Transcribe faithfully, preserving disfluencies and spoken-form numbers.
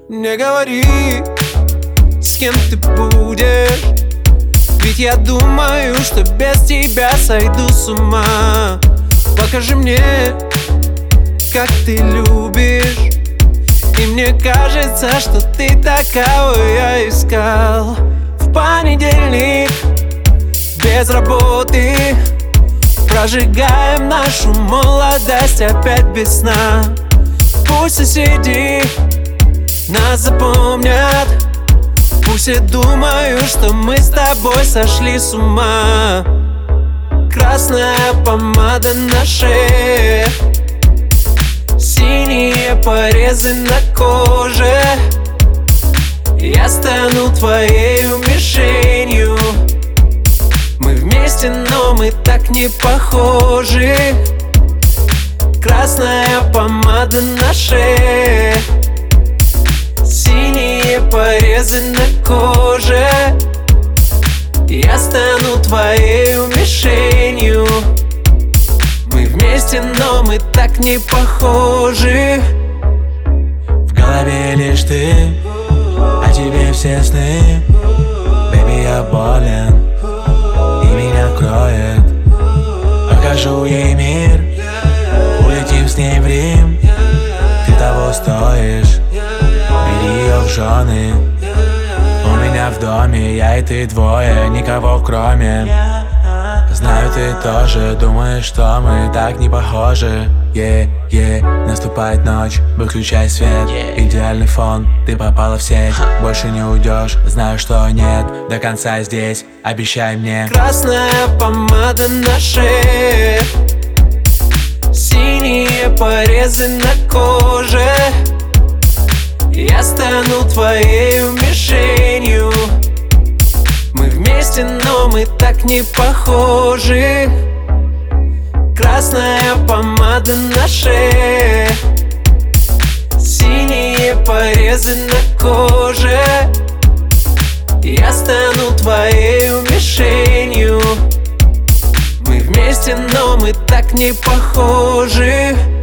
Не говори, с кем ты будешь, ведь я думаю, что без тебя сойду с ума. Покажи мне, как ты любишь, и мне кажется, что ты такого я искал. В понедельник без работы прожигаем нашу молодость опять без сна. Пусть соседи нас запомнят, пусть и думают, что мы с тобой сошли с ума. Красная помада на шее, синие порезы на коже. Я стану твоей мишенью. Мы вместе, но мы так не похожи. Красная помада на шее, синие порезы на коже. Я стану твоей мишенью. Мы вместе, но мы так не похожи. В голове лишь ты, а тебе все сны. Baby, я болен, и меня кроет. Покажу ей мир, улетим с ней в Рим. Ты того стоишь, бери ее в жены. У меня в доме я и ты двое, никого кроме. Знаю, ты тоже думаешь, что мы так не похожи. Yeah, yeah, наступает ночь, выключай свет. Идеальный фон, ты попала в сеть. Больше не уйдешь, знаю, что нет. До конца здесь, обещай мне. Красная помада на шее, синие порезы на коже. Я стану твоей мишенью. Мы вместе, но мы так не похожи. Красная помада на шее, синие порезы на коже. Я стану твоей мишенью. Мы вместе, но мы так не похожи.